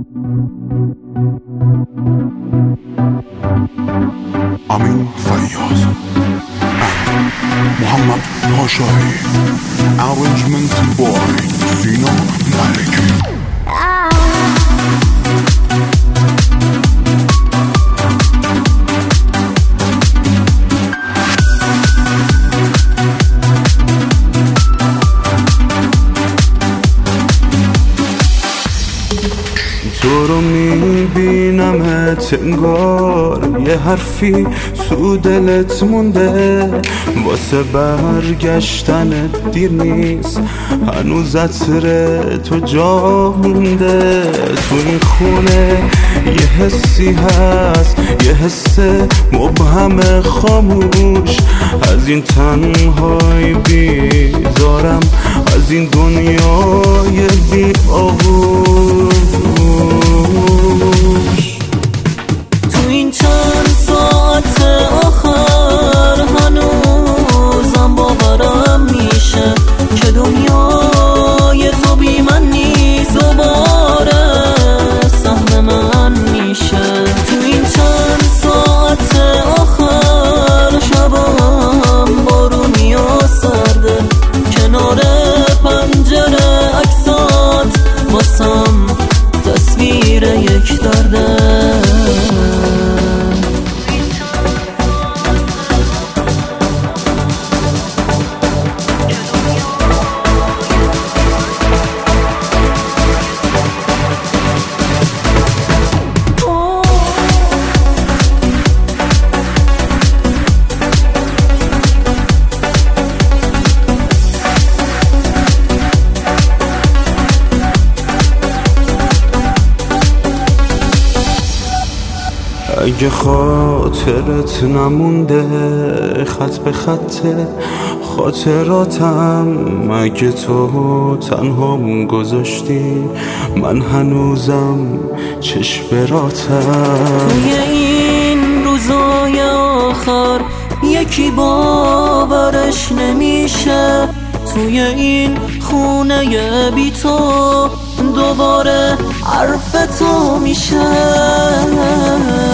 Amin Fayyaz and Muhammad Hashari. Arrangement by Zina Maliki. تو رو میبینمت انگار یه حرفی تو دلت مونده، واسه برگشتنت دیر نیست، هنوز عطر تو جا مونده. تو این خونه یه حسی هست، یه حس مبهم خاموش، از این تنهایی بیزارم، از این دنیای بی آغوش. تو این چند ساعت آخر هنوزم باورم میشه که دنیای تو بی من نیست، دوباره سهم من میشه. تو این چند ساعت آخر شبم بارونی و سرده، کنار پنجره عکسات واسم تصویر یک درده. اگه خاطرت نمونده خط به خط خاطراتم، اگه تو تنهام گذاشتی من هنوزم چشمراتم. توی این روزای آخر یکی باورش نمیشه، توی این خونه بی تو دوباره حرف تو میشه.